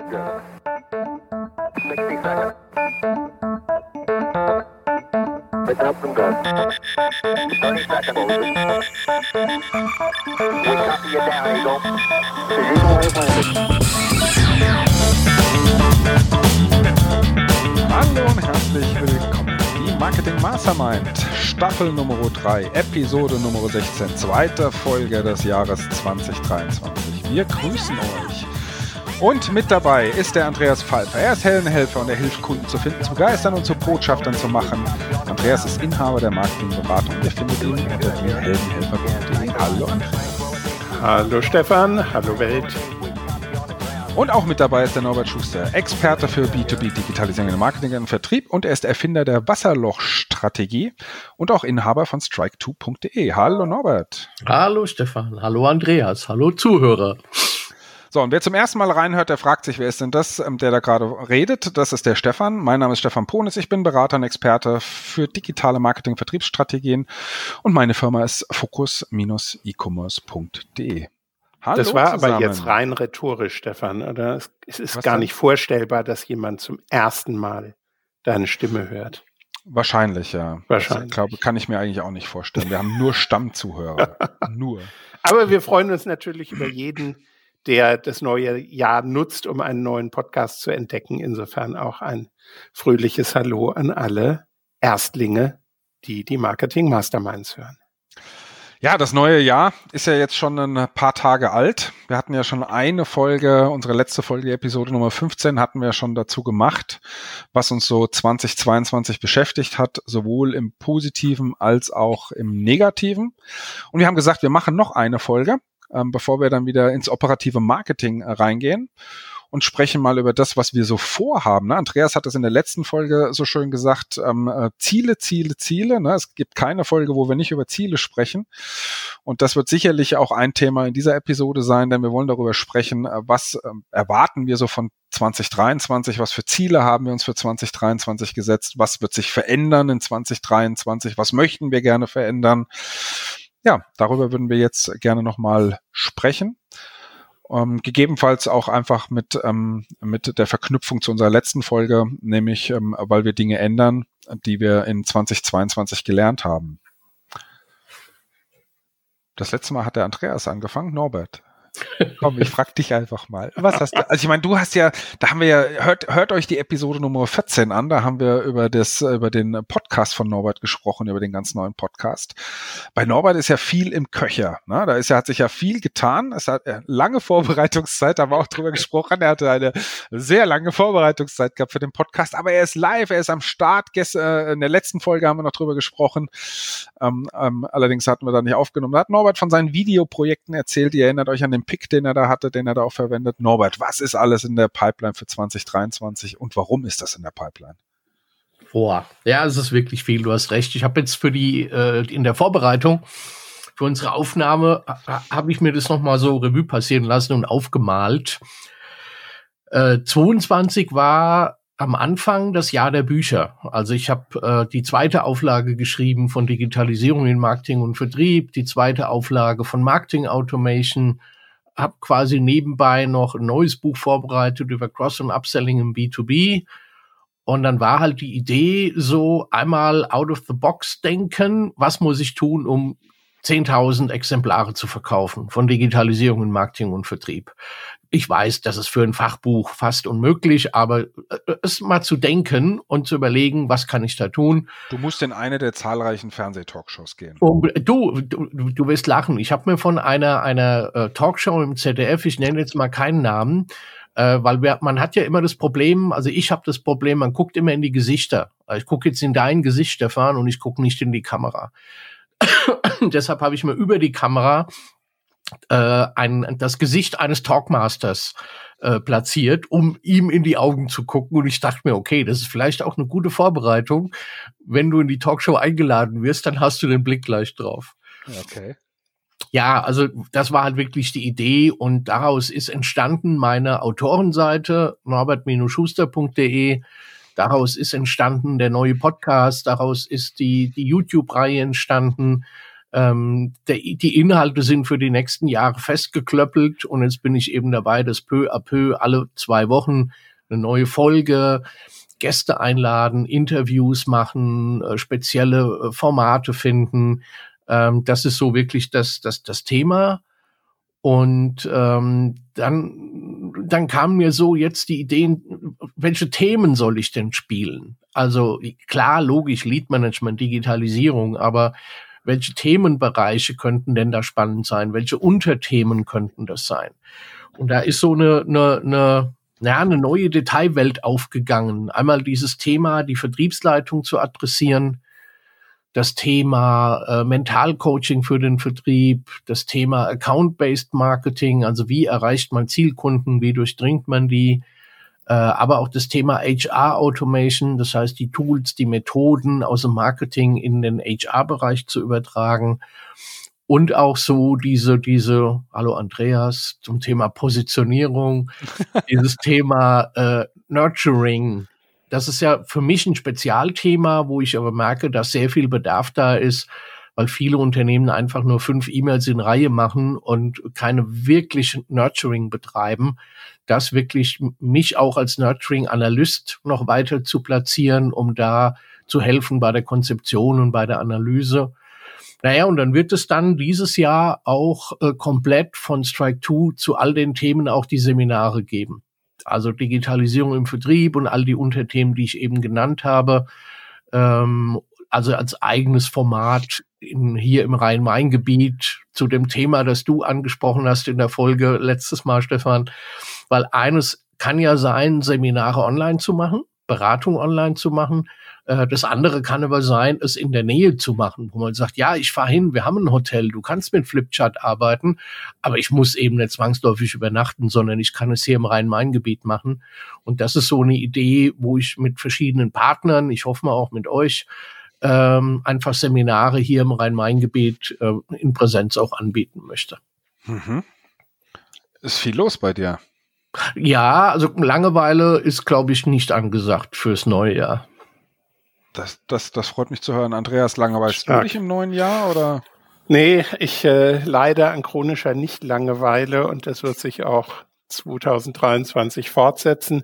Good. 60 seconds. Pick up and go. 30 seconds. We copy you down, Eagle. Hallo und herzlich willkommen. Die Marketing Mastermind, Staffel Nummer 3, Episode Nummer 16, zweite Folge des Jahres 2023. Wir grüßen euch. Und mit dabei ist der Andreas Pfeiffer. Er ist Heldenhelfer und er hilft Kunden zu finden, zu begeistern und zu Botschaftern zu machen. Andreas ist Inhaber der Marketingberatung und ihr findet ihn unter heldenhelfer.de. Hallo Andreas. Hallo Stefan, hallo Welt. Und auch mit dabei ist der Norbert Schuster, Experte für B2B-Digitalisierung im Marketing und Vertrieb und er ist Erfinder der Wasserloch-Strategie und auch Inhaber von strike2.de. Hallo Norbert. Hallo Stefan, hallo Andreas, hallo Zuhörer. So, und wer zum ersten Mal reinhört, der fragt sich, wer ist denn das, der da gerade redet? Das ist der Stefan. Mein Name ist Stefan Ponis. Ich bin Berater und Experte für digitale Marketing- und Vertriebsstrategien und meine Firma ist focus-e-commerce.de. Hallo das war zusammen. Aber jetzt rein rhetorisch, Stefan, oder? Es ist Was gar denn? nicht vorstellbar, dass jemand zum ersten Mal deine Stimme hört. Wahrscheinlich, ja. Wahrscheinlich. Ich glaube, kann ich mir eigentlich auch nicht vorstellen. Wir haben nur Stammzuhörer. Nur. Aber wir freuen uns natürlich über jeden, der das neue Jahr nutzt, um einen neuen Podcast zu entdecken. Insofern auch ein fröhliches Hallo an alle Erstlinge, die die Marketing Masterminds hören. Ja, das neue Jahr ist ja jetzt schon ein paar Tage alt. Wir hatten ja schon eine Folge, unsere letzte Folge, Episode Nummer 15, hatten wir schon dazu gemacht, was uns so 2022 beschäftigt hat, sowohl im Positiven als auch im Negativen. Und wir haben gesagt, wir machen noch eine Folge, bevor wir dann wieder ins operative Marketing reingehen und sprechen mal über das, was wir so vorhaben. Ne? Andreas hat das in der letzten Folge so schön gesagt, Ziele. Ne? Es gibt keine Folge, wo wir nicht über Ziele sprechen. Und das wird sicherlich auch ein Thema in dieser Episode sein, denn wir wollen darüber sprechen, was erwarten wir so von 2023, was für Ziele haben wir uns für 2023 gesetzt, was wird sich verändern in 2023, was möchten wir gerne verändern. Ja, darüber würden wir jetzt gerne nochmal sprechen. Gegebenenfalls auch einfach mit der Verknüpfung zu unserer letzten Folge, nämlich weil wir Dinge ändern, die wir in 2022 gelernt haben. Das letzte Mal hat der Andreas angefangen, Norbert. Komm, ich frag dich einfach mal. Was hast du? Also ich meine, du hast ja, da haben wir ja, hört euch die Episode Nummer 14 an, da haben wir über den Podcast von Norbert gesprochen, über den ganz neuen Podcast. Bei Norbert ist ja viel im Köcher, ne? Hat sich ja viel getan. Es hat lange Vorbereitungszeit, da haben wir auch drüber gesprochen. Er hatte eine sehr lange Vorbereitungszeit gehabt für den Podcast, aber er ist live, er ist am Start. In der letzten Folge haben wir noch drüber gesprochen. Allerdings hatten wir da nicht aufgenommen. Da hat Norbert von seinen Videoprojekten erzählt. Ihr erinnert euch an den Pick, den er da hatte, den er da auch verwendet. Norbert, was ist alles in der Pipeline für 2023 und warum ist das in der Pipeline? Boah, ja, es ist wirklich viel, du hast recht. Ich habe jetzt für in der Vorbereitung für unsere Aufnahme, habe ich mir das nochmal so Revue passieren lassen und aufgemalt. 22 war am Anfang das Jahr der Bücher. Also ich habe die zweite Auflage geschrieben von Digitalisierung in Marketing und Vertrieb, die zweite Auflage von Marketing Automation, habe quasi nebenbei noch ein neues Buch vorbereitet über Cross- und Upselling im B2B. Und dann war halt die Idee so einmal out of the box denken, was muss ich tun, um 10.000 Exemplare zu verkaufen von Digitalisierung in Marketing und Vertrieb. Ich weiß, das ist für ein Fachbuch fast unmöglich, aber es mal zu denken und zu überlegen, was kann ich da tun. Du musst in eine der zahlreichen Fernsehtalkshows gehen. Du wirst lachen. Ich habe mir von einer Talkshow im ZDF, ich nenne jetzt mal keinen Namen, weil man hat ja immer das Problem, also ich habe das Problem, man guckt immer in die Gesichter. Ich gucke jetzt in dein Gesicht, Stefan, und ich gucke nicht in die Kamera. Deshalb habe ich mir über die Kamera das Gesicht eines Talkmasters platziert, um ihm in die Augen zu gucken. Und ich dachte mir, okay, das ist vielleicht auch eine gute Vorbereitung. Wenn du in die Talkshow eingeladen wirst, dann hast du den Blick gleich drauf. Okay. Ja, also das war halt wirklich die Idee und daraus ist entstanden meine Autorenseite norbert-schuster.de. Daraus ist entstanden der neue Podcast, daraus ist die YouTube-Reihe entstanden. Die Inhalte sind für die nächsten Jahre festgeklöppelt und jetzt bin ich eben dabei, dass peu à peu alle 2 Wochen eine neue Folge, Gäste einladen, Interviews machen, spezielle Formate finden. Das ist so wirklich das Thema. Und dann kamen mir so jetzt die Ideen, welche Themen soll ich denn spielen? Also klar, logisch, Lead-Management, Digitalisierung, aber welche Themenbereiche könnten denn da spannend sein? Welche Unterthemen könnten das sein? Und da ist so eine neue Detailwelt aufgegangen. Einmal dieses Thema, die Vertriebsleitung zu adressieren, das Thema Mentalcoaching für den Vertrieb, das Thema Account-Based Marketing, also wie erreicht man Zielkunden, wie durchdringt man die, aber auch das Thema HR-Automation, das heißt die Tools, die Methoden aus dem Marketing in den HR-Bereich zu übertragen und auch so diese, hallo Andreas, zum Thema Positionierung, dieses Thema Nurturing. Das ist ja für mich ein Spezialthema, wo ich aber merke, dass sehr viel Bedarf da ist, weil viele Unternehmen einfach nur 5 E-Mails in Reihe machen und keine wirklich Nurturing betreiben. Das wirklich mich auch als Nurturing-Analyst noch weiter zu platzieren, um da zu helfen bei der Konzeption und bei der Analyse. Naja, und dann wird es dann dieses Jahr auch komplett von Strike 2 zu all den Themen auch die Seminare geben. Also Digitalisierung im Vertrieb und all die Unterthemen, die ich eben genannt habe. Also als eigenes Format hier im Rhein-Main-Gebiet zu dem Thema, das du angesprochen hast in der Folge letztes Mal, Stefan. Weil eines kann ja sein, Seminare online zu machen, Beratung online zu machen. Das andere kann aber sein, es in der Nähe zu machen, wo man sagt, ja, ich fahre hin, wir haben ein Hotel, du kannst mit Flipchart arbeiten, aber ich muss eben nicht zwangsläufig übernachten, sondern ich kann es hier im Rhein-Main-Gebiet machen. Und das ist so eine Idee, wo ich mit verschiedenen Partnern, ich hoffe mal auch mit euch, einfach Seminare hier im Rhein-Main-Gebiet in Präsenz auch anbieten möchte. Mhm. Ist viel los bei dir. Ja, also Langeweile ist, glaube ich, nicht angesagt fürs neue Jahr. Das freut mich zu hören. Andreas, langweilst du dich im neuen Jahr, oder? Nee, ich leide an chronischer Nicht-Langeweile und das wird sich auch 2023 fortsetzen.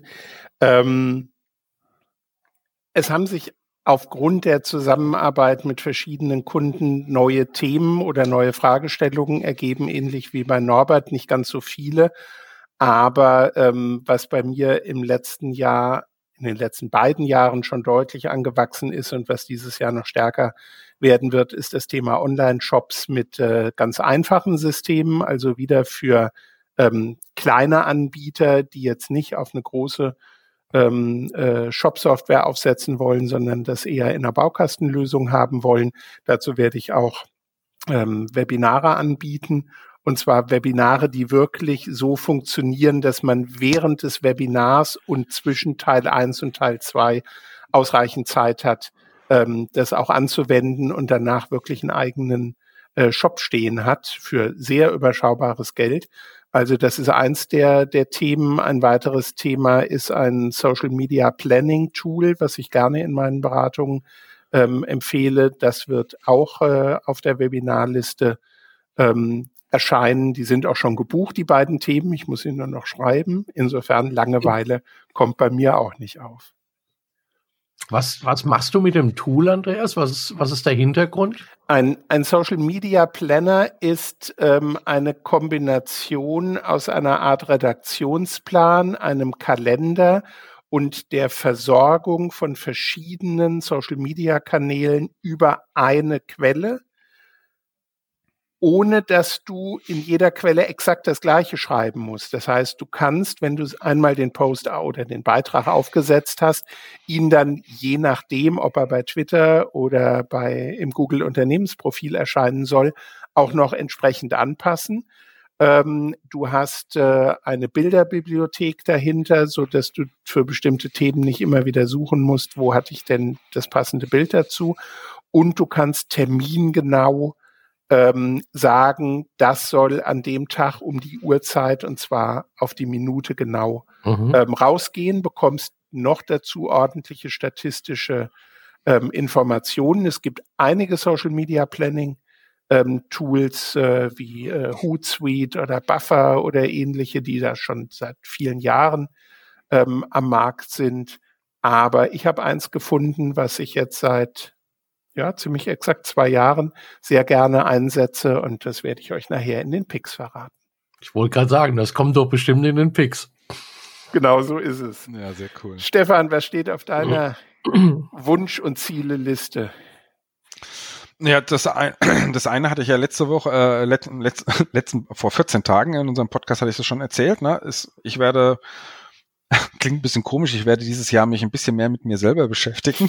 Es haben sich aufgrund der Zusammenarbeit mit verschiedenen Kunden neue Themen oder neue Fragestellungen ergeben, ähnlich wie bei Norbert, nicht ganz so viele. Aber was bei mir im letzten Jahr, in den letzten beiden Jahren schon deutlich angewachsen ist und was dieses Jahr noch stärker werden wird, ist das Thema Online-Shops mit ganz einfachen Systemen, also wieder für kleine Anbieter, die jetzt nicht auf eine große Shop-Software aufsetzen wollen, sondern das eher in einer Baukastenlösung haben wollen. Dazu werde ich auch Webinare anbieten. Und zwar Webinare, die wirklich so funktionieren, dass man während des Webinars und zwischen Teil 1 und Teil 2 ausreichend Zeit hat, das auch anzuwenden und danach wirklich einen eigenen Shop stehen hat für sehr überschaubares Geld. Also das ist eins der Themen. Ein weiteres Thema ist ein Social Media Planning Tool, was ich gerne in meinen Beratungen empfehle. Das wird auch auf der Webinarliste erscheinen. Die sind auch schon gebucht, die beiden Themen. Ich muss ihnen nur noch schreiben. Insofern Langeweile kommt bei mir auch nicht auf. Was machst du mit dem Tool, Andreas? Was ist der Hintergrund? Ein Social Media Planner ist eine Kombination aus einer Art Redaktionsplan, einem Kalender und der Versorgung von verschiedenen Social Media Kanälen über eine Quelle, ohne dass du in jeder Quelle exakt das Gleiche schreiben musst. Das heißt, du kannst, wenn du einmal den Post oder den Beitrag aufgesetzt hast, ihn dann je nachdem, ob er bei Twitter oder im Google Unternehmensprofil erscheinen soll, auch noch entsprechend anpassen. Du hast eine Bilderbibliothek dahinter, so dass du für bestimmte Themen nicht immer wieder suchen musst, wo hatte ich denn das passende Bild dazu. Und du kannst termingenau sagen, das soll an dem Tag um die Uhrzeit und zwar auf die Minute genau rausgehen, bekommst noch dazu ordentliche statistische Informationen. Es gibt einige Social Media Planning Tools wie Hootsuite oder Buffer oder ähnliche, die da schon seit vielen Jahren am Markt sind. Aber ich habe eins gefunden, was ich jetzt seit ziemlich exakt 2 Jahren sehr gerne einsetze, und das werde ich euch nachher in den Picks verraten. Ich wollte gerade sagen, das kommt doch bestimmt in den Picks. Genau so ist es. Ja, sehr cool. Stefan, was steht auf deiner Wunsch- und Ziele-Liste? Ja, das eine hatte ich ja letzte Woche, vor 14 Tagen in unserem Podcast hatte ich das schon erzählt. Ne? Ich werde, klingt ein bisschen komisch, ich werde dieses Jahr mich ein bisschen mehr mit mir selber beschäftigen.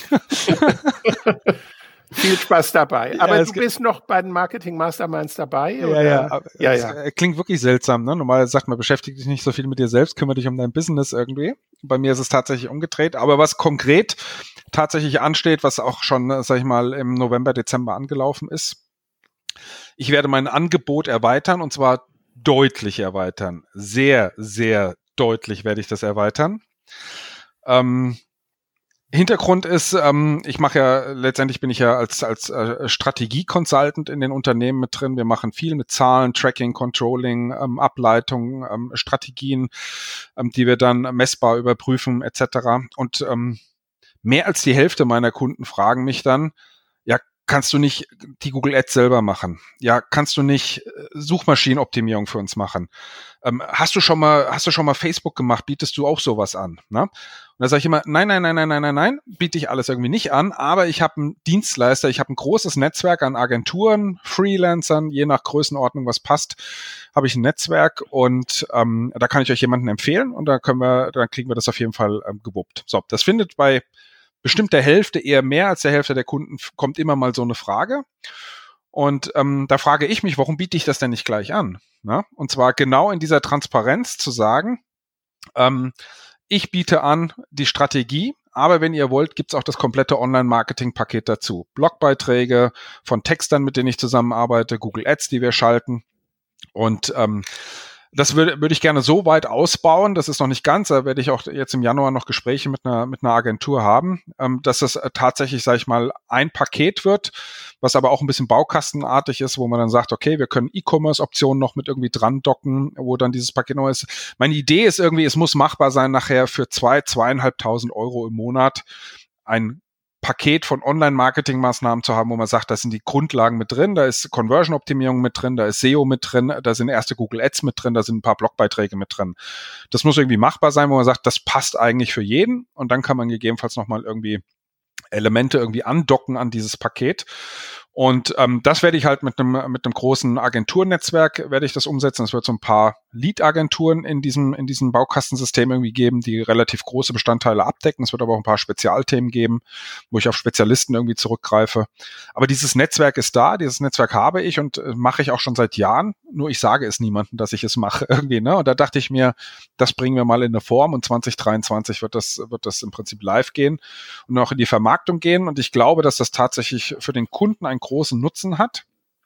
Viel Spaß dabei. Aber ja, du bist noch bei den Marketing Masterminds dabei? Oder? Ja. Es klingt wirklich seltsam. Ne? Normalerweise sagt man, beschäftige dich nicht so viel mit dir selbst, kümmere dich um dein Business irgendwie. Bei mir ist es tatsächlich umgedreht. Aber was konkret tatsächlich ansteht, was auch schon, sag ich mal, im November, Dezember angelaufen ist, ich werde mein Angebot erweitern, und zwar deutlich erweitern. Sehr, sehr deutlich werde ich das erweitern. Hintergrund ist, letztendlich bin ich ja als Strategie-Consultant in den Unternehmen mit drin. Wir machen viel mit Zahlen, Tracking, Controlling, Ableitungen, Strategien, die wir dann messbar überprüfen etc. Und mehr als die Hälfte meiner Kunden fragen mich dann, ja, kannst du nicht die Google Ads selber machen? Ja, kannst du nicht Suchmaschinenoptimierung für uns machen? Hast du schon mal Facebook gemacht? Bietest du auch sowas an? Ne? Und da sage ich immer, nein, biete ich alles irgendwie nicht an, aber ich habe einen Dienstleister, ich habe ein großes Netzwerk an Agenturen, Freelancern, je nach Größenordnung, was passt, habe ich ein Netzwerk, und da kann ich euch jemanden empfehlen, und dann kriegen wir das auf jeden Fall gewuppt. So, das findet bei bestimmt der Hälfte, eher mehr als der Hälfte der Kunden, kommt immer mal so eine Frage. Und da frage ich mich, warum biete ich das denn nicht gleich an? Na? Und zwar genau in dieser Transparenz zu sagen, ich biete an die Strategie, aber wenn ihr wollt, gibt's auch das komplette Online-Marketing-Paket dazu. Blogbeiträge von Textern, mit denen ich zusammenarbeite, Google Ads, die wir schalten. Und das würde ich gerne so weit ausbauen, das ist noch nicht ganz, da werde ich auch jetzt im Januar noch Gespräche mit einer Agentur haben, dass es tatsächlich, sage ich mal, ein Paket wird, was aber auch ein bisschen baukastenartig ist, wo man dann sagt, okay, wir können E-Commerce-Optionen noch mit irgendwie dran docken, wo dann dieses Paket noch ist. Meine Idee ist irgendwie, es muss machbar sein, nachher für 2.500 Euro im Monat ein Paket von Online-Marketing-Maßnahmen zu haben, wo man sagt, da sind die Grundlagen mit drin, da ist Conversion-Optimierung mit drin, da ist SEO mit drin, da sind erste Google Ads mit drin, da sind ein paar Blogbeiträge mit drin. Das muss irgendwie machbar sein, wo man sagt, das passt eigentlich für jeden, und dann kann man gegebenenfalls nochmal irgendwie Elemente irgendwie andocken an dieses Paket. Und das werde ich halt mit einem großen Agenturnetzwerk werde ich das umsetzen. Es wird so ein paar Lead-Agenturen in diesem Baukastensystem irgendwie geben, die relativ große Bestandteile abdecken. Es wird aber auch ein paar Spezialthemen geben, wo ich auf Spezialisten irgendwie zurückgreife. Aber dieses Netzwerk ist da, dieses Netzwerk habe ich und mache ich auch schon seit Jahren. Nur ich sage es niemandem, dass ich es mache irgendwie, ne? Und da dachte ich mir, das bringen wir mal in eine Form, und 2023 wird das im Prinzip live gehen und auch in die Vermarktung gehen. Und ich glaube, dass das tatsächlich für den Kunden einen großen Nutzen hat.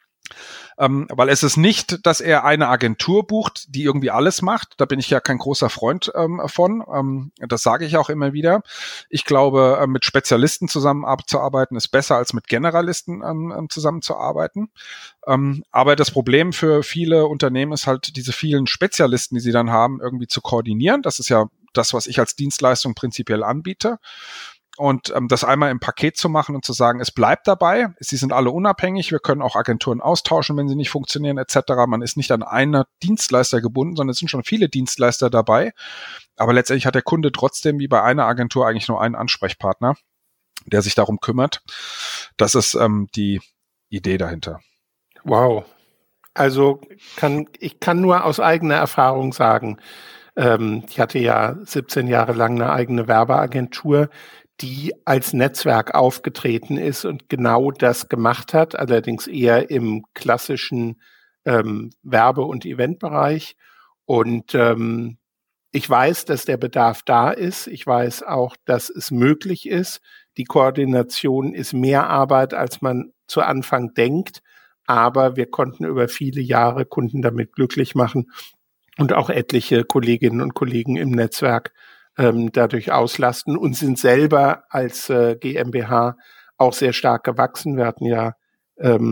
Weil es ist nicht, dass er eine Agentur bucht, die irgendwie alles macht. Da bin ich ja kein großer Freund von. Das sage ich auch immer wieder. Ich glaube, mit Spezialisten zusammenzuarbeiten ist besser als mit Generalisten zusammenzuarbeiten. Aber das Problem für viele Unternehmen ist halt, diese vielen Spezialisten, die sie dann haben, irgendwie zu koordinieren. Das ist ja das, was ich als Dienstleistung prinzipiell anbiete. Und das einmal im Paket zu machen und zu sagen, es bleibt dabei, sie sind alle unabhängig, wir können auch Agenturen austauschen, wenn sie nicht funktionieren etc. Man ist nicht an einen Dienstleister gebunden, sondern es sind schon viele Dienstleister dabei. Aber letztendlich hat der Kunde trotzdem wie bei einer Agentur eigentlich nur einen Ansprechpartner, der sich darum kümmert. Das ist die Idee dahinter. Wow. Also ich kann nur aus eigener Erfahrung sagen, ich hatte ja 17 Jahre lang eine eigene Werbeagentur, die als Netzwerk aufgetreten ist und genau das gemacht hat, allerdings eher im klassischen Werbe- und Eventbereich. Und ich weiß, dass der Bedarf da ist. Ich weiß auch, dass es möglich ist. Die Koordination ist mehr Arbeit, als man zu Anfang denkt. Aber wir konnten über viele Jahre Kunden damit glücklich machen und auch etliche Kolleginnen und Kollegen im Netzwerk dadurch auslasten und sind selber als GmbH auch sehr stark gewachsen. Wir hatten ja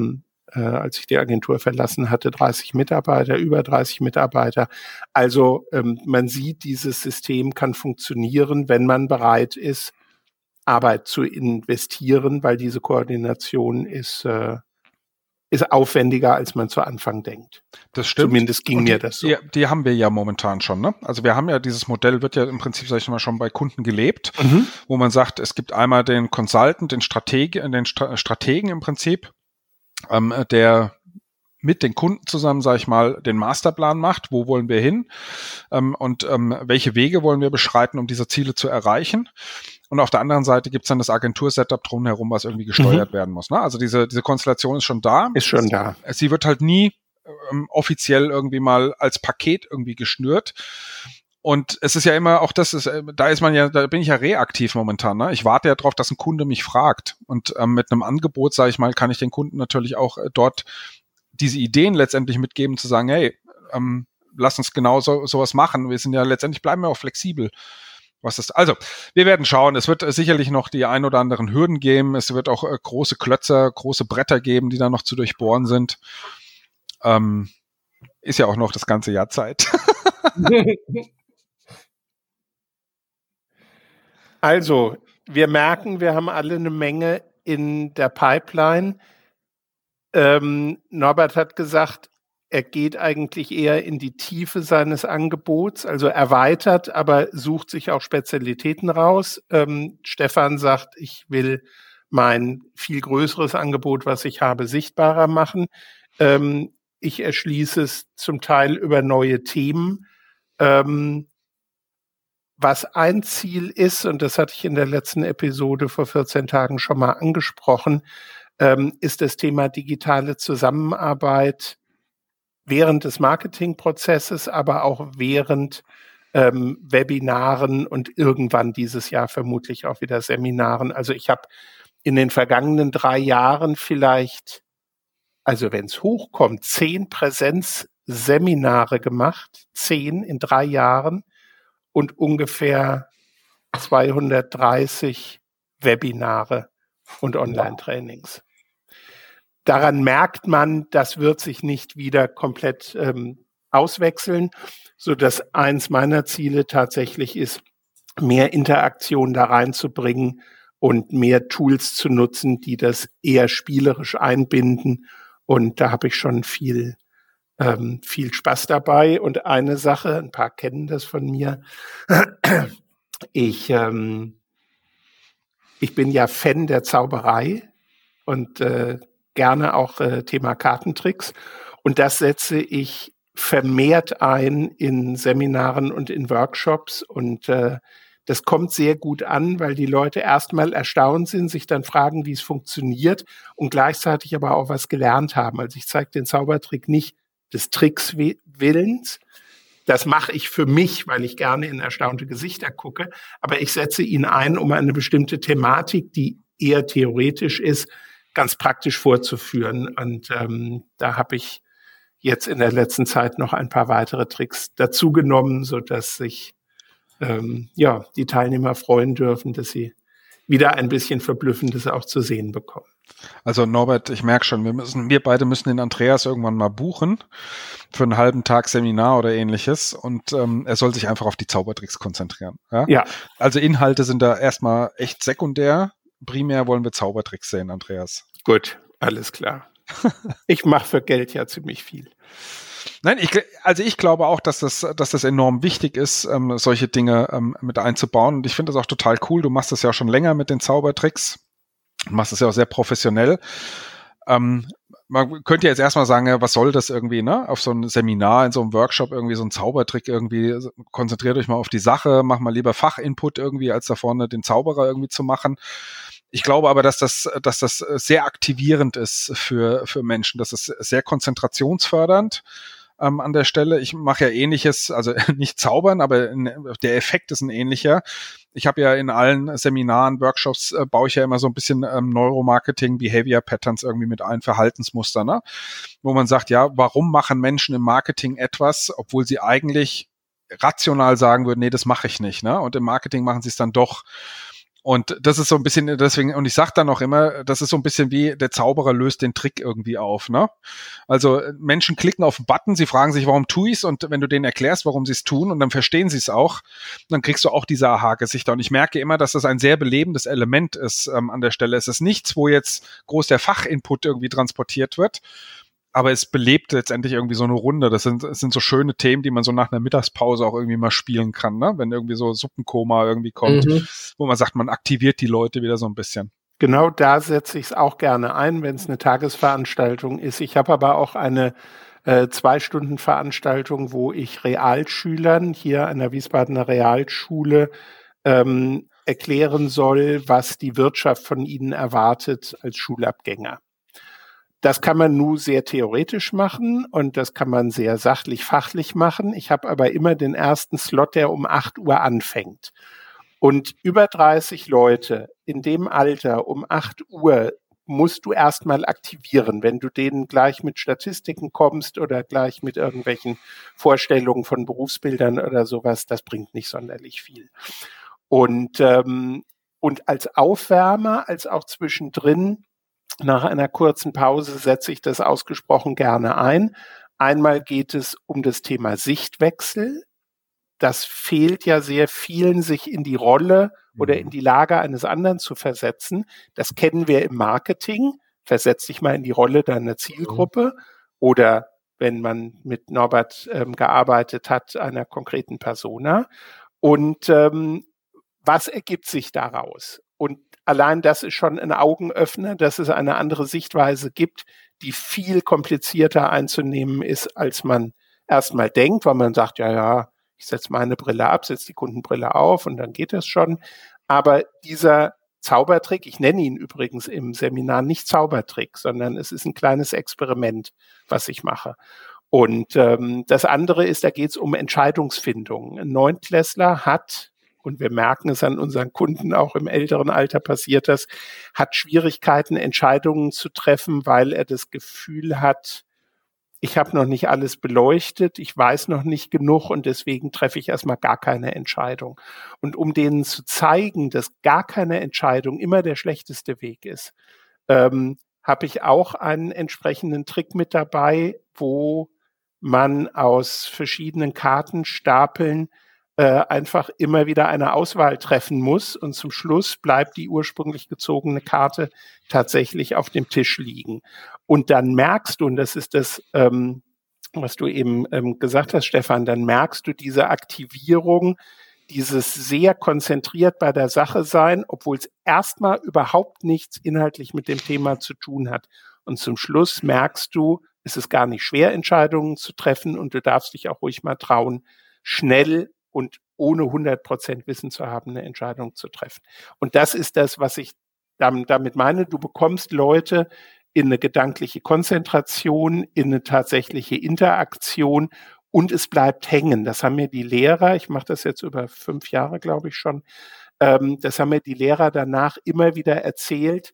als ich die Agentur verlassen hatte, 30 Mitarbeiter, über 30 Mitarbeiter. Also man sieht, dieses System kann funktionieren, wenn man bereit ist, Arbeit zu investieren, weil diese Koordination ist aufwendiger, als man zu Anfang denkt. Das stimmt. Zumindest ging mir das so. Die haben wir ja momentan schon, ne? Also wir haben ja, dieses Modell wird ja im Prinzip, sag ich mal, schon bei Kunden gelebt, wo man sagt, es gibt einmal den Consultant, den Strategen im Prinzip, der mit den Kunden zusammen, sage ich mal, den Masterplan macht, wo wollen wir hin und welche Wege wollen wir beschreiten, um diese Ziele zu erreichen. Und auf der anderen Seite gibt's dann das Agentur-Setup drumherum, was irgendwie gesteuert werden muss. Ne? Also diese Konstellation ist schon da. Ist schon da. Sie wird halt nie offiziell irgendwie mal als Paket irgendwie geschnürt. Und es ist ja immer auch das, da bin ich ja reaktiv momentan. Ne? Ich warte ja drauf, dass ein Kunde mich fragt. Und mit einem Angebot, sage ich mal, kann ich den Kunden natürlich auch dort diese Ideen letztendlich mitgeben, zu sagen, hey, lass uns genau sowas machen. Wir sind ja letztendlich, bleiben wir auch flexibel. Also, wir werden schauen. Es wird sicherlich noch die ein oder anderen Hürden geben. Es wird auch große Klötzer, große Bretter geben, die da noch zu durchbohren sind. Ist ja auch noch das ganze Jahr Zeit. Also, wir merken, wir haben alle eine Menge in der Pipeline. Norbert hat gesagt, er geht eigentlich eher in die Tiefe seines Angebots, also erweitert, aber sucht sich auch Spezialitäten raus. Stefan sagt, ich will mein viel größeres Angebot, was ich habe, sichtbarer machen. Ich erschließe es zum Teil über neue Themen. Was ein Ziel ist, und das hatte ich in der letzten Episode vor 14 Tagen schon mal angesprochen, ist das Thema digitale Zusammenarbeit während des Marketingprozesses, aber auch während Webinaren und irgendwann dieses Jahr vermutlich auch wieder Seminaren. Also ich habe in den vergangenen 3 Jahren vielleicht, also wenn es hochkommt, 10 Präsenzseminare gemacht, 10 in 3 Jahren und ungefähr 230 Webinare und Online-Trainings. Daran merkt man, das wird sich nicht wieder komplett auswechseln, so dass eins meiner Ziele tatsächlich ist, mehr Interaktion da reinzubringen und mehr Tools zu nutzen, die das eher spielerisch einbinden. Und da habe ich schon viel Spaß dabei. Und eine Sache, ein paar kennen das von mir, ich bin ja Fan der Zauberei und gerne auch Thema Kartentricks. Und das setze ich vermehrt ein in Seminaren und in Workshops. Und das kommt sehr gut an, weil die Leute erstmal erstaunt sind, sich dann fragen, wie es funktioniert und gleichzeitig aber auch was gelernt haben. Also ich zeige den Zaubertrick nicht des Tricks willens. Das mache ich für mich, weil ich gerne in erstaunte Gesichter gucke. Aber ich setze ihn ein, um eine bestimmte Thematik, die eher theoretisch ist, ganz praktisch vorzuführen. Und da habe ich jetzt in der letzten Zeit noch ein paar weitere Tricks dazu genommen, sodass sich die Teilnehmer freuen dürfen, dass sie wieder ein bisschen Verblüffendes auch zu sehen bekommen. Also Norbert, ich merke schon, wir beide müssen den Andreas irgendwann mal buchen für einen halben Tag Seminar oder ähnliches und er soll sich einfach auf die Zaubertricks konzentrieren. Ja? Also Inhalte sind da erstmal echt sekundär. Primär wollen wir Zaubertricks sehen, Andreas. Gut, alles klar. Ich mache für Geld ja ziemlich viel. Nein, ich glaube auch, dass das enorm wichtig ist, solche Dinge mit einzubauen. Und ich finde das auch total cool. Du machst das ja auch schon länger mit den Zaubertricks. Du machst das ja auch sehr professionell. Man könnte jetzt erstmal sagen, was soll das irgendwie, ne? Auf so ein Seminar, in so einem Workshop irgendwie so ein Zaubertrick irgendwie, konzentriert euch mal auf die Sache, mach mal lieber Fachinput irgendwie, als da vorne den Zauberer irgendwie zu machen. Ich glaube aber, dass das sehr aktivierend ist für Menschen. Das ist sehr konzentrationsfördernd an der Stelle. Ich mache ja Ähnliches, also nicht zaubern, aber der Effekt ist ein ähnlicher. Ich habe ja in allen Seminaren, Workshops, baue ich ja immer so ein bisschen Neuromarketing, Behavior Patterns irgendwie mit ein, Verhaltensmuster, ne? Wo man sagt, ja, warum machen Menschen im Marketing etwas, obwohl sie eigentlich rational sagen würden, nee, das mache ich nicht, ne? Und im Marketing machen sie es dann doch. Und das ist so ein bisschen, deswegen, und ich sag dann auch immer, das ist so ein bisschen wie der Zauberer löst den Trick irgendwie auf, ne? Also Menschen klicken auf einen Button, sie fragen sich, warum tue ich's? Und wenn du denen erklärst, warum sie es tun, und dann verstehen sie es auch, dann kriegst du auch diese Aha-Gesichter. Und ich merke immer, dass das ein sehr belebendes Element ist an der Stelle. Es ist nichts, wo jetzt groß der Fachinput irgendwie transportiert wird, aber es belebt letztendlich irgendwie so eine Runde. Das sind so schöne Themen, die man so nach einer Mittagspause auch irgendwie mal spielen kann, ne? Wenn irgendwie so Suppenkoma irgendwie kommt, wo man sagt, man aktiviert die Leute wieder so ein bisschen. Genau da setze ich es auch gerne ein, wenn es eine Tagesveranstaltung ist. Ich habe aber auch eine 2-Stunden-Veranstaltung, wo ich Realschülern hier an der Wiesbadener Realschule erklären soll, was die Wirtschaft von ihnen erwartet als Schulabgänger. Das kann man nur sehr theoretisch machen und das kann man sehr sachlich-fachlich machen. Ich habe aber immer den ersten Slot, der um 8 Uhr anfängt. Und über 30 Leute in dem Alter um 8 Uhr musst du erstmal aktivieren. Wenn du denen gleich mit Statistiken kommst oder gleich mit irgendwelchen Vorstellungen von Berufsbildern oder sowas, das bringt nicht sonderlich viel. Und als Aufwärmer, als auch zwischendrin, nach einer kurzen Pause setze ich das ausgesprochen gerne ein. Einmal geht es um das Thema Sichtwechsel. Das fehlt ja sehr vielen, sich in die Rolle oder in die Lage eines anderen zu versetzen. Das kennen wir im Marketing. Versetz dich mal in die Rolle deiner Zielgruppe oder, wenn man mit Norbert gearbeitet hat, einer konkreten Persona. Und was ergibt sich daraus? Und allein das ist schon ein Augenöffner, dass es eine andere Sichtweise gibt, die viel komplizierter einzunehmen ist, als man erstmal denkt, weil man sagt, ja, ich setze meine Brille ab, setze die Kundenbrille auf und dann geht das schon. Aber dieser Zaubertrick, ich nenne ihn übrigens im Seminar nicht Zaubertrick, sondern es ist ein kleines Experiment, was ich mache. Und das andere ist, da geht es um Entscheidungsfindung. Ein Neuntklässler hat, und wir merken es an unseren Kunden, auch im älteren Alter passiert das, hat Schwierigkeiten, Entscheidungen zu treffen, weil er das Gefühl hat, ich habe noch nicht alles beleuchtet, ich weiß noch nicht genug und deswegen treffe ich erstmal gar keine Entscheidung. Und um denen zu zeigen, dass gar keine Entscheidung immer der schlechteste Weg ist, habe ich auch einen entsprechenden Trick mit dabei, wo man aus verschiedenen Kartenstapeln einfach immer wieder eine Auswahl treffen muss und zum Schluss bleibt die ursprünglich gezogene Karte tatsächlich auf dem Tisch liegen. Und dann merkst du, und das ist das, was du eben gesagt hast, Stefan, dann merkst du diese Aktivierung, dieses sehr konzentriert bei der Sache sein, obwohl es erstmal überhaupt nichts inhaltlich mit dem Thema zu tun hat. Und zum Schluss merkst du, es ist gar nicht schwer, Entscheidungen zu treffen und du darfst dich auch ruhig mal trauen, schnell und ohne 100% Wissen zu haben, eine Entscheidung zu treffen. Und das ist das, was ich damit meine. Du bekommst Leute in eine gedankliche Konzentration, in eine tatsächliche Interaktion und es bleibt hängen. Das haben mir die Lehrer, ich mache das jetzt über 5 Jahre, glaube ich schon, das haben mir die Lehrer danach immer wieder erzählt.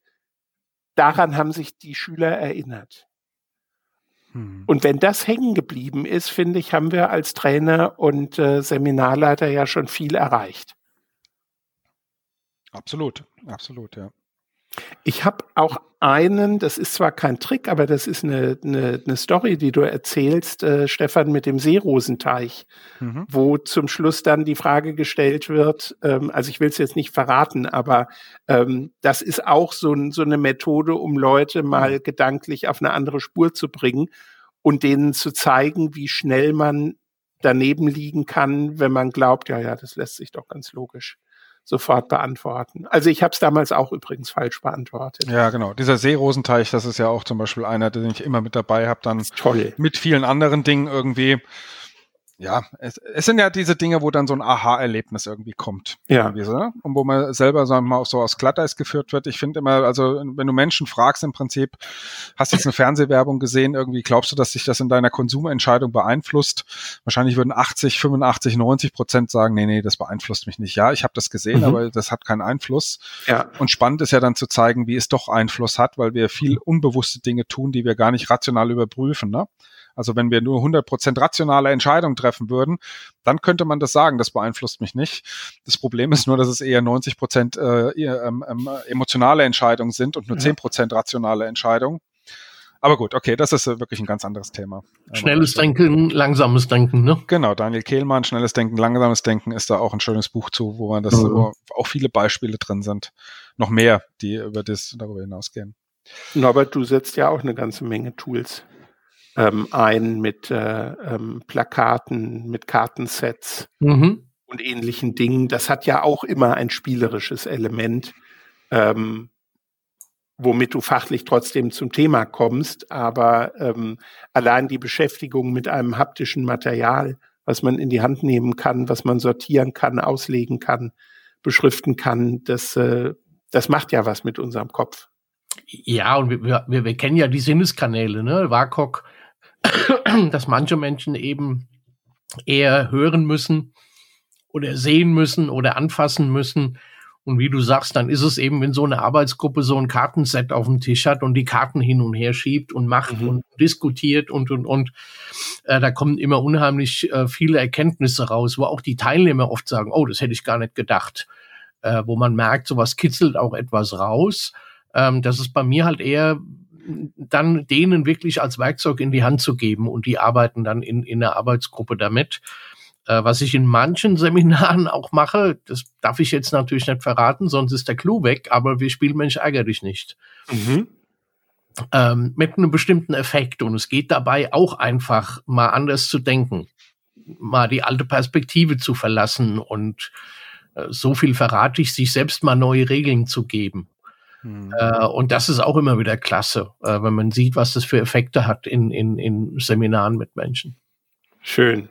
Daran haben sich die Schüler erinnert. Und wenn das hängen geblieben ist, finde ich, haben wir als Trainer und Seminarleiter ja schon viel erreicht. Absolut, ja. Ich habe auch einen, das ist zwar kein Trick, aber das ist eine Story, die du erzählst, Stefan, mit dem Seerosenteich, wo zum Schluss dann die Frage gestellt wird, also ich will es jetzt nicht verraten, aber das ist auch so eine Methode, um Leute mal gedanklich auf eine andere Spur zu bringen und denen zu zeigen, wie schnell man daneben liegen kann, wenn man glaubt, ja, das lässt sich doch ganz logisch sofort beantworten. Also ich habe es damals auch übrigens falsch beantwortet. Ja, genau. Dieser Seerosenteich, das ist ja auch zum Beispiel einer, den ich immer mit dabei habe, dann toll. Mit vielen anderen Dingen irgendwie. Ja, es sind ja diese Dinge, wo dann so ein Aha-Erlebnis irgendwie kommt. Ja. Irgendwie so, und wo man selber, sagen wir mal, auch so aus Glatteis geführt wird. Ich finde immer, also wenn du Menschen fragst im Prinzip, hast du jetzt eine Fernsehwerbung gesehen, irgendwie glaubst du, dass sich das in deiner Konsumentscheidung beeinflusst? Wahrscheinlich würden 80, 85, 90% sagen, nee, das beeinflusst mich nicht. Ja, ich habe das gesehen, aber das hat keinen Einfluss. Ja. Und spannend ist ja dann zu zeigen, wie es doch Einfluss hat, weil wir viel unbewusste Dinge tun, die wir gar nicht rational überprüfen, ne? Also wenn wir nur 100% rationale Entscheidungen treffen würden, dann könnte man das sagen, das beeinflusst mich nicht. Das Problem ist nur, dass es eher 90% emotionale Entscheidungen sind und nur 10% rationale Entscheidungen. Aber gut, okay, das ist wirklich ein ganz anderes Thema. Schnelles Denken, langsames Denken, ne? Genau, Daniel Kehlmann, Schnelles Denken, langsames Denken ist da auch ein schönes Buch zu, wo auch viele Beispiele drin sind. Noch mehr, die darüber hinausgehen. Norbert, du setzt ja auch eine ganze Menge Tools ein mit Plakaten, mit Kartensets und ähnlichen Dingen. Das hat ja auch immer ein spielerisches Element, womit du fachlich trotzdem zum Thema kommst, aber allein die Beschäftigung mit einem haptischen Material, was man in die Hand nehmen kann, was man sortieren kann, auslegen kann, beschriften kann, das macht ja was mit unserem Kopf. Ja, und wir kennen ja die Sinneskanäle, ne? WAKOK, dass manche Menschen eben eher hören müssen oder sehen müssen oder anfassen müssen. Und wie du sagst, dann ist es eben, wenn so eine Arbeitsgruppe so ein Kartenset auf dem Tisch hat und die Karten hin und her schiebt und macht und diskutiert und. Da kommen immer unheimlich viele Erkenntnisse raus, wo auch die Teilnehmer oft sagen, oh, das hätte ich gar nicht gedacht. Wo man merkt, sowas kitzelt auch etwas raus. Das ist bei mir halt eher dann denen wirklich als Werkzeug in die Hand zu geben und die arbeiten dann in der Arbeitsgruppe damit. Was ich in manchen Seminaren auch mache, das darf ich jetzt natürlich nicht verraten, sonst ist der Clou weg, aber wir spielen Mensch ärger dich nicht. Mit einem bestimmten Effekt und es geht dabei auch einfach mal anders zu denken, mal die alte Perspektive zu verlassen und so viel verrate ich, sich selbst mal neue Regeln zu geben. Und das ist auch immer wieder klasse, wenn man sieht, was das für Effekte hat in Seminaren mit Menschen. Schön.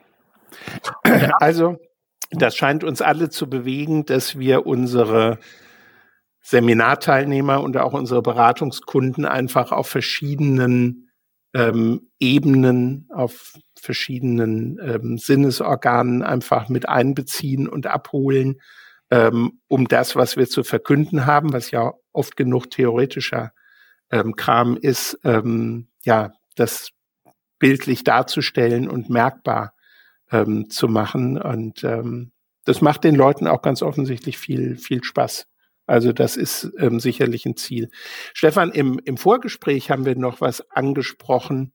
Also, das scheint uns alle zu bewegen, dass wir unsere Seminarteilnehmer und auch unsere Beratungskunden einfach auf verschiedenen Ebenen, auf verschiedenen Sinnesorganen einfach mit einbeziehen und abholen, um das, was wir zu verkünden haben, was ja oft genug theoretischer Kram ist, das bildlich darzustellen und merkbar zu machen. Und das macht den Leuten auch ganz offensichtlich viel, viel Spaß. Also das ist sicherlich ein Ziel. Stefan, im Vorgespräch haben wir noch was angesprochen,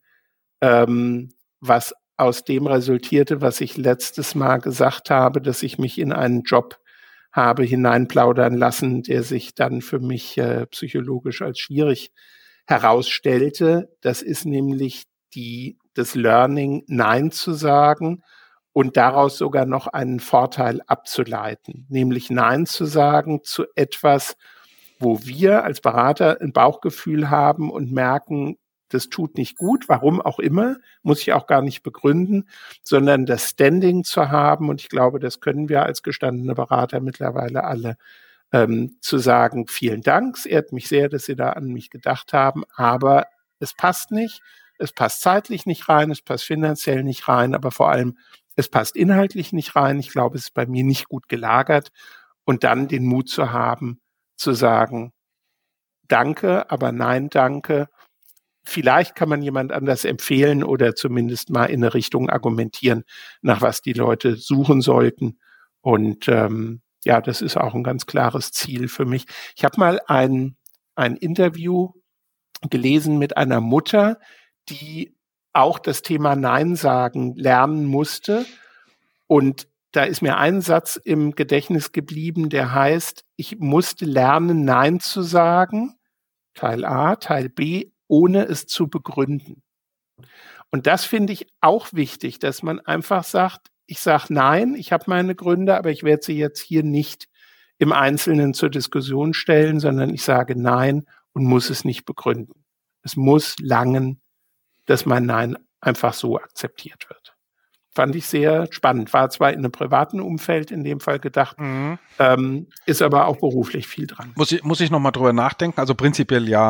was aus dem resultierte, was ich letztes Mal gesagt habe, dass ich mich in einen Job habe hineinplaudern lassen, der sich dann für mich psychologisch als schwierig herausstellte. Das ist nämlich das Learning, Nein zu sagen und daraus sogar noch einen Vorteil abzuleiten, nämlich Nein zu sagen zu etwas, wo wir als Berater ein Bauchgefühl haben und merken, das tut nicht gut, warum auch immer, muss ich auch gar nicht begründen, sondern das Standing zu haben, und ich glaube, das können wir als gestandene Berater mittlerweile alle, zu sagen, vielen Dank, es ehrt mich sehr, dass Sie da an mich gedacht haben, aber es passt nicht, es passt zeitlich nicht rein, es passt finanziell nicht rein, aber vor allem, es passt inhaltlich nicht rein, ich glaube, es ist bei mir nicht gut gelagert, und dann den Mut zu haben, zu sagen, danke, aber nein, danke. Vielleicht kann man jemand anders empfehlen oder zumindest mal in eine Richtung argumentieren, nach was die Leute suchen sollten. Und das ist auch ein ganz klares Ziel für mich. Ich habe mal ein Interview gelesen mit einer Mutter, die auch das Thema Nein sagen lernen musste. Und da ist mir ein Satz im Gedächtnis geblieben, der heißt, ich musste lernen, Nein zu sagen, Teil A, Teil B, ohne es zu begründen. Und das finde ich auch wichtig, dass man einfach sagt, ich sage nein, ich habe meine Gründe, aber ich werde sie jetzt hier nicht im Einzelnen zur Diskussion stellen, sondern ich sage nein und muss es nicht begründen. Es muss langen, dass mein Nein einfach so akzeptiert wird. Fand ich sehr spannend. War zwar in einem privaten Umfeld in dem Fall gedacht, ist aber auch beruflich viel dran. Muss ich noch mal drüber nachdenken? Also prinzipiell ja.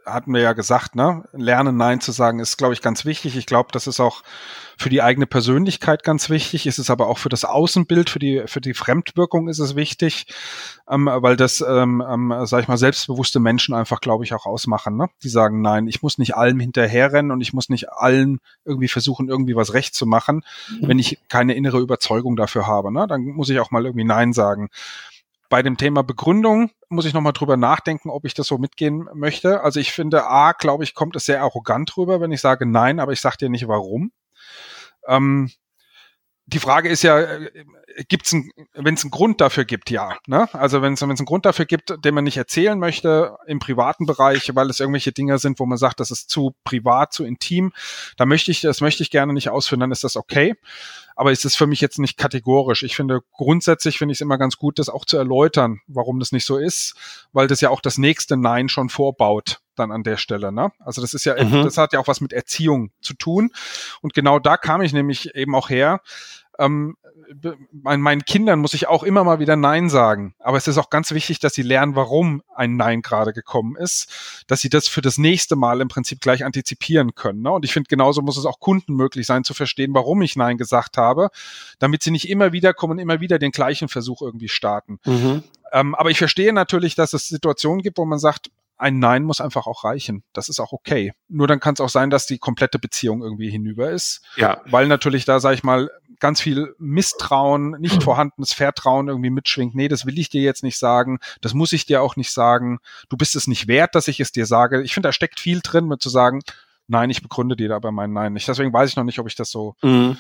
hatten wir ja gesagt, ne? Lernen, Nein zu sagen, ist, glaube ich, ganz wichtig. Ich glaube, das ist auch für die eigene Persönlichkeit ganz wichtig. Ist es aber auch für das Außenbild, für die Fremdwirkung ist es wichtig, weil das, sag ich mal, selbstbewusste Menschen einfach, glaube ich, auch ausmachen, ne? Die sagen, nein, ich muss nicht allem hinterherrennen und ich muss nicht allen irgendwie versuchen, irgendwie was recht zu machen, wenn ich keine innere Überzeugung dafür habe, ne? Dann muss ich auch mal irgendwie Nein sagen. Bei dem Thema Begründung muss ich nochmal drüber nachdenken, ob ich das so mitgehen möchte. Also ich finde, glaube ich, kommt es sehr arrogant rüber, wenn ich sage nein, aber ich sage dir nicht warum. Die Frage ist ja, wenn es einen Grund dafür gibt, ja. Ne? Also wenn es einen Grund dafür gibt, den man nicht erzählen möchte im privaten Bereich, weil es irgendwelche Dinge sind, wo man sagt, das ist zu privat, zu intim, das möchte ich gerne nicht ausführen, dann ist das okay. Aber es ist für mich jetzt nicht kategorisch. Ich finde, grundsätzlich finde ich es immer ganz gut, das auch zu erläutern, warum das nicht so ist, weil das ja auch das nächste Nein schon vorbaut dann an der Stelle. Ne? Also das ist ja, das hat ja auch was mit Erziehung zu tun. Und genau da kam ich nämlich eben auch her. Meinen Kindern muss ich auch immer mal wieder Nein sagen. Aber es ist auch ganz wichtig, dass sie lernen, warum ein Nein gerade gekommen ist, dass sie das für das nächste Mal im Prinzip gleich antizipieren können. Ne? Und ich finde, genauso muss es auch Kunden möglich sein, zu verstehen, warum ich Nein gesagt habe, damit sie nicht immer wieder kommen und immer wieder den gleichen Versuch irgendwie starten. Aber ich verstehe natürlich, dass es Situationen gibt, wo man sagt, ein Nein muss einfach auch reichen. Das ist auch okay. Nur dann kann es auch sein, dass die komplette Beziehung irgendwie hinüber ist. Ja. Weil natürlich da, sag ich mal, ganz viel Misstrauen, nicht vorhandenes Vertrauen irgendwie mitschwingt. Nee, das will ich dir jetzt nicht sagen. Das muss ich dir auch nicht sagen. Du bist es nicht wert, dass ich es dir sage. Ich finde, da steckt viel drin, mit zu sagen, nein, ich begründe dir aber mein Nein nicht. Deswegen weiß ich noch nicht, ob ich das so...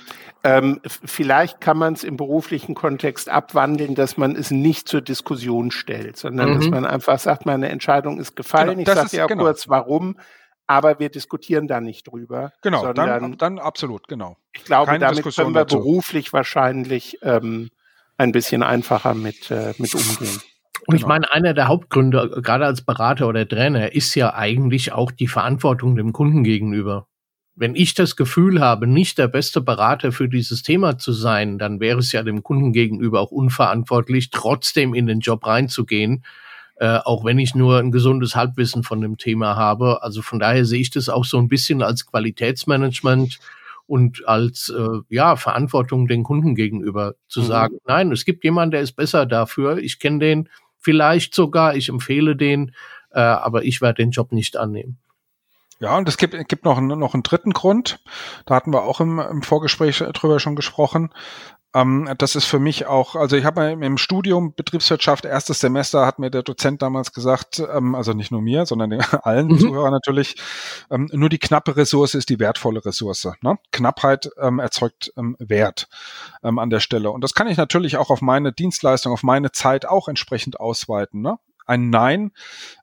Vielleicht kann man es im beruflichen Kontext abwandeln, dass man es nicht zur Diskussion stellt, sondern dass man einfach sagt, meine Entscheidung ist gefallen. Genau, ich sage dir auch kurz, warum, aber wir diskutieren da nicht drüber. Genau, dann absolut, genau. Ich glaube, keine damit Diskussion können wir beruflich wahrscheinlich ein bisschen einfacher mit umgehen. Und ich meine, einer der Hauptgründe, gerade als Berater oder Trainer, ist ja eigentlich auch die Verantwortung dem Kunden gegenüber. Wenn ich das Gefühl habe, nicht der beste Berater für dieses Thema zu sein, dann wäre es ja dem Kunden gegenüber auch unverantwortlich, trotzdem in den Job reinzugehen, auch wenn ich nur ein gesundes Halbwissen von dem Thema habe. Also von daher sehe ich das auch so ein bisschen als Qualitätsmanagement und als Verantwortung den Kunden gegenüber zu sagen, nein, es gibt jemanden, der ist besser dafür, ich kenne den vielleicht sogar, ich empfehle den, aber ich werde den Job nicht annehmen. Ja, und es gibt noch einen dritten Grund, da hatten wir auch im Vorgespräch drüber schon gesprochen. Das ist für mich auch, also ich habe im Studium Betriebswirtschaft, erstes Semester, hat mir der Dozent damals gesagt, also nicht nur mir, sondern allen Zuhörern natürlich, nur die knappe Ressource ist die wertvolle Ressource. Ne? Knappheit erzeugt Wert an der Stelle. Und das kann ich natürlich auch auf meine Dienstleistung, auf meine Zeit auch entsprechend ausweiten. Ne? Ein Nein,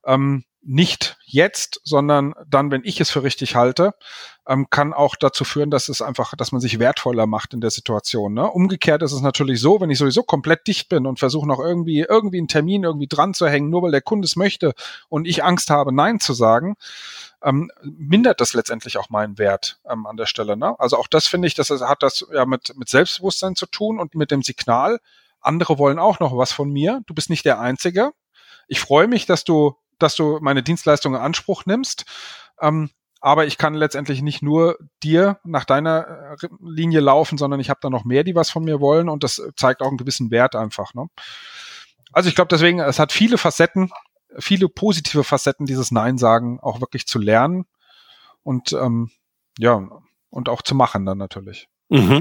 nicht jetzt, sondern dann, wenn ich es für richtig halte, kann auch dazu führen, dass man sich wertvoller macht in der Situation. Ne? Umgekehrt ist es natürlich so, wenn ich sowieso komplett dicht bin und versuche noch irgendwie einen Termin irgendwie dran zu hängen, nur weil der Kunde es möchte und ich Angst habe, Nein zu sagen, mindert das letztendlich auch meinen Wert an der Stelle. Ne? Also auch das finde ich, hat das ja mit Selbstbewusstsein zu tun und mit dem Signal, andere wollen auch noch was von mir, du bist nicht der Einzige. Ich freue mich, dass du meine Dienstleistung in Anspruch nimmst, aber ich kann letztendlich nicht nur dir nach deiner Linie laufen, sondern ich habe da noch mehr, die was von mir wollen und das zeigt auch einen gewissen Wert einfach. Ne? Also ich glaube deswegen, es hat viele Facetten, viele positive Facetten, dieses Nein-Sagen auch wirklich zu lernen und und auch zu machen dann natürlich.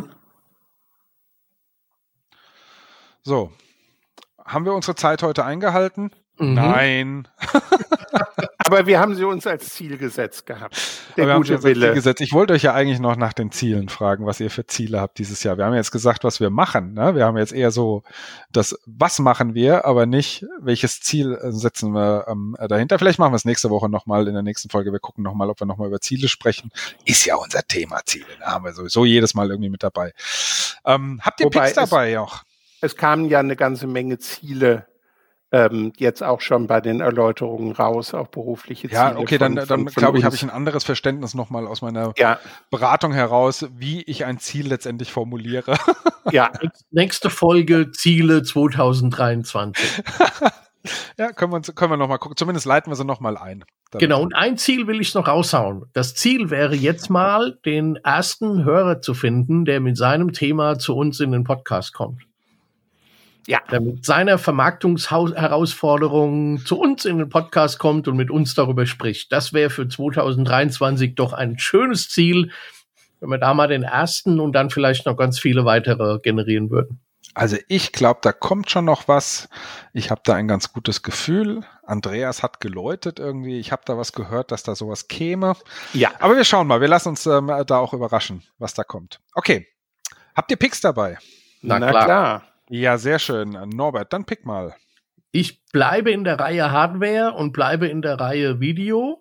So, haben wir unsere Zeit heute eingehalten? Nein. Aber wir haben sie uns als Ziel gesetzt gehabt. Der gute Wille. Ich wollte euch ja eigentlich noch nach den Zielen fragen, was ihr für Ziele habt dieses Jahr. Wir haben jetzt gesagt, was wir machen. Ne? Wir haben jetzt eher so was machen wir, aber nicht, welches Ziel setzen wir dahinter. Vielleicht machen wir es nächste Woche nochmal in der nächsten Folge. Wir gucken nochmal, ob wir nochmal über Ziele sprechen. Ist ja unser Thema, Ziele. Da haben wir sowieso jedes Mal irgendwie mit dabei. Habt ihr Picks dabei auch? Es kamen ja eine ganze Menge Ziele jetzt auch schon bei den Erläuterungen raus, auch berufliche Ziele. Ja, okay, dann glaube ich, habe ich ein anderes Verständnis nochmal aus meiner Beratung heraus, wie ich ein Ziel letztendlich formuliere. Ja, nächste Folge, Ziele 2023. Ja, können wir noch mal gucken. Zumindest leiten wir sie noch mal ein. Genau, und ein Ziel will ich noch raushauen. Das Ziel wäre jetzt mal, den ersten Hörer zu finden, der mit seinem Thema zu uns in den Podcast kommt. Ja. Der mit seiner Vermarktungsherausforderung zu uns in den Podcast kommt und mit uns darüber spricht. Das wäre für 2023 doch ein schönes Ziel, wenn wir da mal den ersten und dann vielleicht noch ganz viele weitere generieren würden. Also ich glaube, da kommt schon noch was. Ich habe da ein ganz gutes Gefühl. Andreas hat geläutet irgendwie. Ich habe da was gehört, dass da sowas käme. Ja. Aber wir schauen mal. Wir lassen uns da auch überraschen, was da kommt. Okay. Habt ihr Picks dabei? Na klar. Ja, sehr schön. Norbert, dann pick mal. Ich bleibe in der Reihe Hardware und bleibe in der Reihe Video.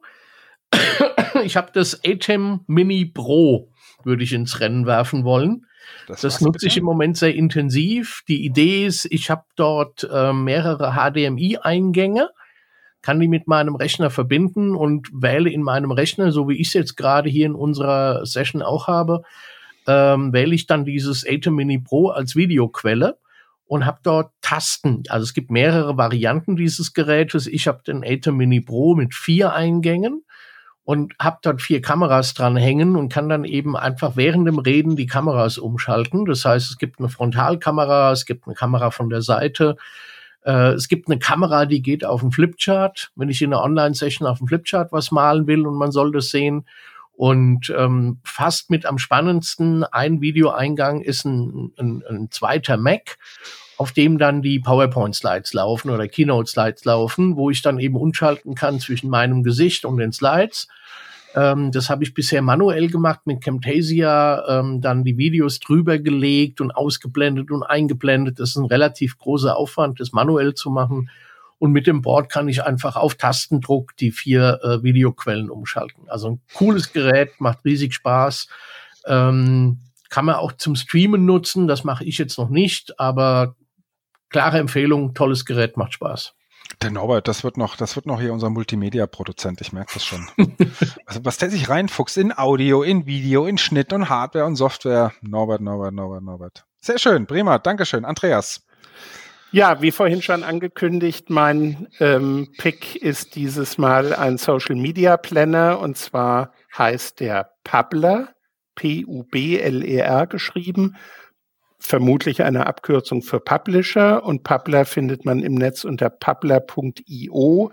Ich habe das ATEM Mini Pro, würde ich ins Rennen werfen wollen. Das nutze ich im Moment sehr intensiv. Die Idee ist, ich habe dort mehrere HDMI-Eingänge, kann die mit meinem Rechner verbinden und wähle in meinem Rechner, so wie ich es jetzt gerade hier in unserer Session auch habe, wähle ich dann dieses ATEM Mini Pro als Videoquelle und habe dort Tasten. Also es gibt mehrere Varianten dieses Gerätes. Ich habe den ATEM Mini Pro mit 4 Eingängen und habe dort 4 Kameras dran hängen und kann dann eben einfach während dem Reden die Kameras umschalten. Das heißt, es gibt eine Frontalkamera, es gibt eine Kamera von der Seite, es gibt eine Kamera, die geht auf den Flipchart, wenn ich in einer Online-Session auf dem Flipchart was malen will und man soll das sehen. Und fast mit am spannendsten, ein Videoeingang ist ein zweiter Mac, auf dem dann die PowerPoint-Slides laufen oder Keynote-Slides laufen, wo ich dann eben umschalten kann zwischen meinem Gesicht und den Slides. Das habe ich bisher manuell gemacht mit Camtasia, dann die Videos drüber gelegt und ausgeblendet und eingeblendet. Das ist ein relativ großer Aufwand, das manuell zu machen. Und mit dem Board kann ich einfach auf Tastendruck die 4 Videoquellen umschalten. Also ein cooles Gerät, macht riesig Spaß. Kann man auch zum Streamen nutzen, das mache ich jetzt noch nicht, aber klare Empfehlung, tolles Gerät, macht Spaß. Der Norbert, das wird noch hier unser Multimedia-Produzent, ich merke das schon. Also, was der sich reinfuchst in Audio, in Video, in Schnitt und Hardware und Software. Norbert. Sehr schön, prima, Dankeschön. Andreas. Ja, wie vorhin schon angekündigt, mein Pick ist dieses Mal ein Social Media Planner und zwar heißt der Publer, P-U-B-L-E-R geschrieben, vermutlich eine Abkürzung für Publisher und Publer findet man im Netz unter publer.io.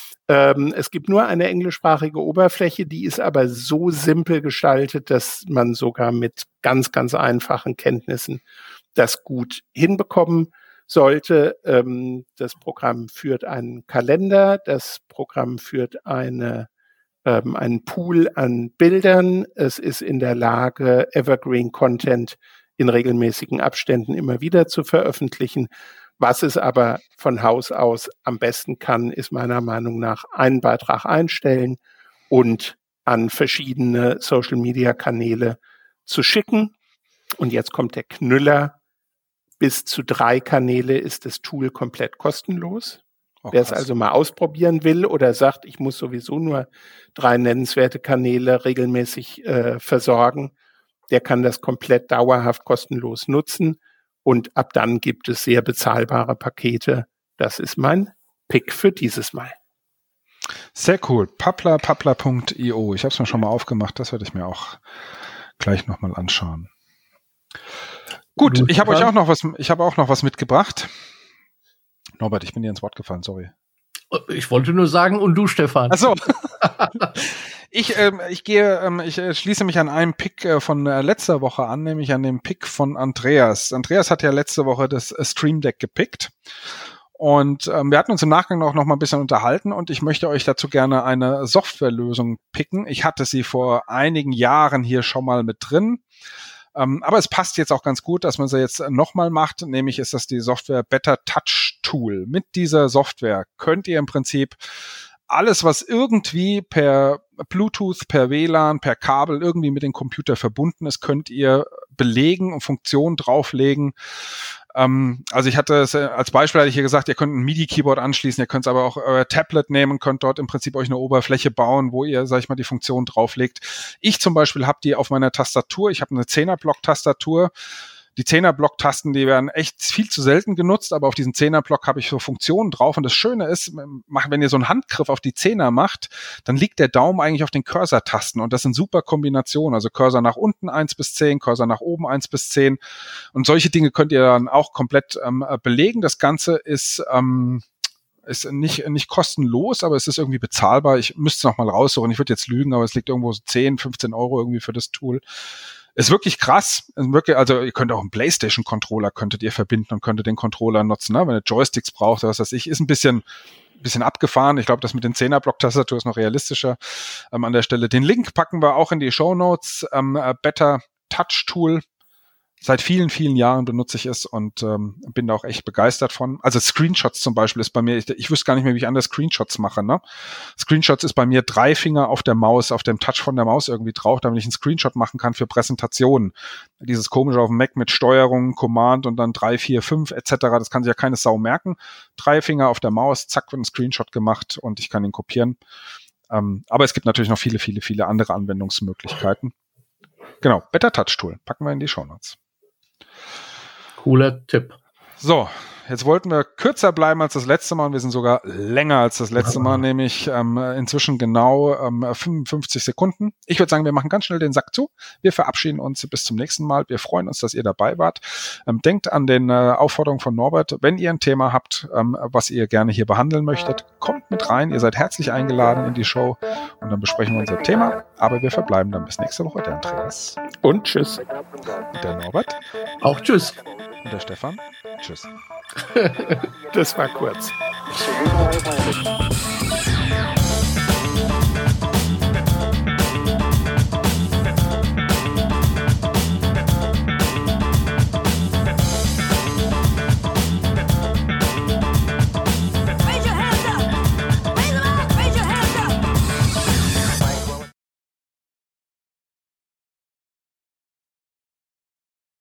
Es gibt nur eine englischsprachige Oberfläche, die ist aber so simpel gestaltet, dass man sogar mit ganz, ganz einfachen Kenntnissen das gut hinbekommen sollte. Das Programm führt einen Kalender, das Programm führt einen Pool an Bildern. Es ist in der Lage, Evergreen Content in regelmäßigen Abständen immer wieder zu veröffentlichen. Was es aber von Haus aus am besten kann, ist meiner Meinung nach einen Beitrag einstellen und an verschiedene Social-Media-Kanäle zu schicken. Und jetzt kommt der Knüller. Bis zu 3 Kanäle ist das Tool komplett kostenlos. Wer es also mal ausprobieren will oder sagt, ich muss sowieso nur 3 nennenswerte Kanäle regelmäßig versorgen, der kann das komplett dauerhaft kostenlos nutzen. Und ab dann gibt es sehr bezahlbare Pakete. Das ist mein Pick für dieses Mal. Sehr cool. Publer.io. Ich habe es mir schon mal aufgemacht. Das werde ich mir auch gleich nochmal anschauen. Gut, ich habe auch noch was mitgebracht. Norbert, ich bin dir ins Wort gefallen, sorry. Ich wollte nur sagen, und du, Stefan. Ach so. Ich schließe mich an einem Pick von letzter Woche an, nämlich an dem Pick von Andreas. Andreas hat ja letzte Woche das Stream Deck gepickt. Und wir hatten uns im Nachgang auch noch mal ein bisschen unterhalten und ich möchte euch dazu gerne eine Softwarelösung picken. Ich hatte sie vor einigen Jahren hier schon mal mit drin. Aber es passt jetzt auch ganz gut, dass man sie jetzt nochmal macht, nämlich ist das die Software Better Touch Tool. Mit dieser Software könnt ihr im Prinzip alles, was irgendwie per Bluetooth, per WLAN, per Kabel irgendwie mit dem Computer verbunden ist, könnt ihr belegen und Funktionen drauflegen. Also ich hatte es als Beispiel, hatte ich hier gesagt, ihr könnt ein MIDI-Keyboard anschließen, ihr könnt aber auch euer Tablet nehmen, könnt dort im Prinzip euch eine Oberfläche bauen, wo ihr, sag ich mal, die Funktion drauflegt. Ich zum Beispiel habe die auf meiner Tastatur, ich habe eine 10er-Block-Tastatur, Die 10er-Block-Tasten, die werden echt viel zu selten genutzt, aber auf diesen 10er-Block habe ich so Funktionen drauf. Und das Schöne ist, wenn ihr so einen Handgriff auf die 10er macht, dann liegt der Daumen eigentlich auf den Cursor-Tasten. Und das sind super Kombinationen. Also Cursor nach unten 1 bis 10, Cursor nach oben 1 bis 10. Und solche Dinge könnt ihr dann auch komplett belegen. Das Ganze ist nicht kostenlos, aber es ist irgendwie bezahlbar. Ich müsste es noch mal raussuchen. Ich würde jetzt lügen, aber es liegt irgendwo so 10, 15 Euro irgendwie für das Tool. Ist wirklich krass. Also ihr könnt auch einen PlayStation-Controller könntet ihr verbinden und könntet den Controller nutzen, ne? Wenn ihr Joysticks braucht, was weiß ich, ist ein bisschen abgefahren. Ich glaube, das mit den 10er-Block-Tastatur ist noch realistischer an der Stelle. Den Link packen wir auch in die Shownotes. Better Touch Tool. Seit vielen, vielen Jahren benutze ich es und bin da auch echt begeistert von. Also Screenshots zum Beispiel ist bei mir, ich wüsste gar nicht mehr, wie ich anders Screenshots mache. Ne? Screenshots ist bei mir 3 Finger auf der Maus, auf dem Touch von der Maus irgendwie drauf, damit ich einen Screenshot machen kann für Präsentationen. Dieses komische auf dem Mac mit Steuerung, Command und dann 3, 4, 5 etc., das kann sich ja keine Sau merken. 3 Finger auf der Maus, zack, wird ein Screenshot gemacht und ich kann ihn kopieren. Aber es gibt natürlich noch viele, viele, viele andere Anwendungsmöglichkeiten. Genau, Better Touch Tool, packen wir in die Shownotes. Cooler Tipp. So, jetzt wollten wir kürzer bleiben als das letzte Mal und wir sind sogar länger als das letzte Mal, nämlich inzwischen genau 55 Sekunden. Ich würde sagen, wir machen ganz schnell den Sack zu. Wir verabschieden uns bis zum nächsten Mal. Wir freuen uns, dass ihr dabei wart. Denkt an den Aufforderungen von Norbert. Wenn ihr ein Thema habt, was ihr gerne hier behandeln möchtet, kommt mit rein. Ihr seid herzlich eingeladen in die Show und dann besprechen wir unser Thema. Aber wir verbleiben dann bis nächste Woche. Der Andreas. Und tschüss. Und der Norbert. Auch tschüss. Und der Stefan. Tschüss. Das war kurz.